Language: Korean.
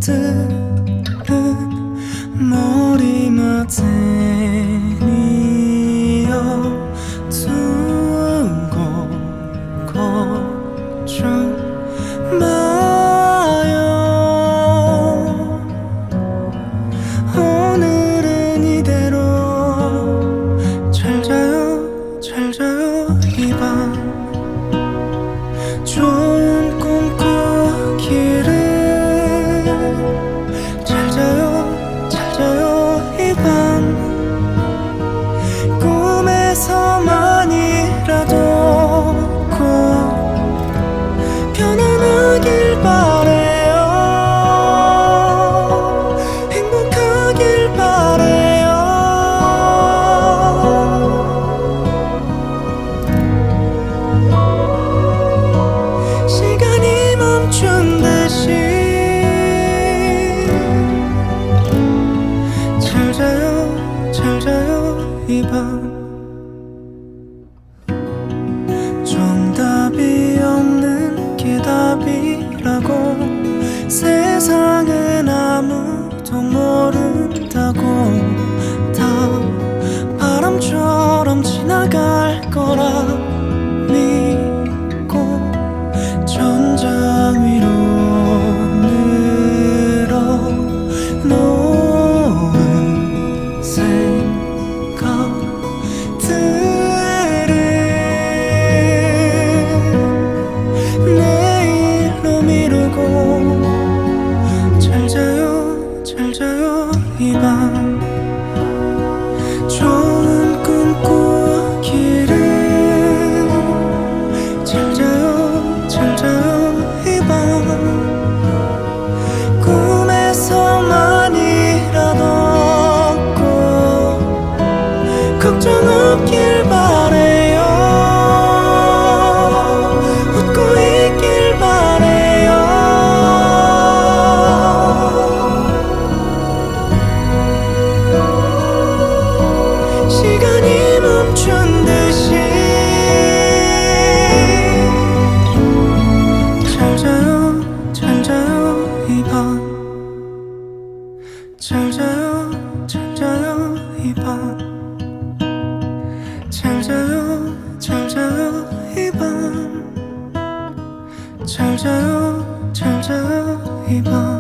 것들은 머리맡에 두고 걱정 마요. 오늘은 이대로 잘 자요, 잘 자요. 이 밤 좋은 꿈 꾸기를. 잘 자요, 잘 자요. 이 밤 꿈에서만이라도 꼭 편안하길 바래요. 행복하길 바래요. 시간이 멈춘 듯이 잘 자요, 잘 자요. 이 밤 정답이 없는 게 답이라고 세상은 아무도 모른다고. 다 바람처럼 지나갈 거라 믿고 천장 위로 늘어놓은 생각들을 내일로 미루고 잘 자요, 잘 자요. 이 밤 좋은 꿈 꾸기를. 잘 자요, 잘 자요. 이 밤 꿈에서만이라도 꼭 걱정 없길 바래요. 웃고 있길 바래요. 시간이 멈춘 듯이 잘 자요, 잘 자요. 이 밤 잘 자요, 잘 자요. 이 밤 잘 자요, 잘 자요. 이 밤 잘 자요, 잘 자요. 이 밤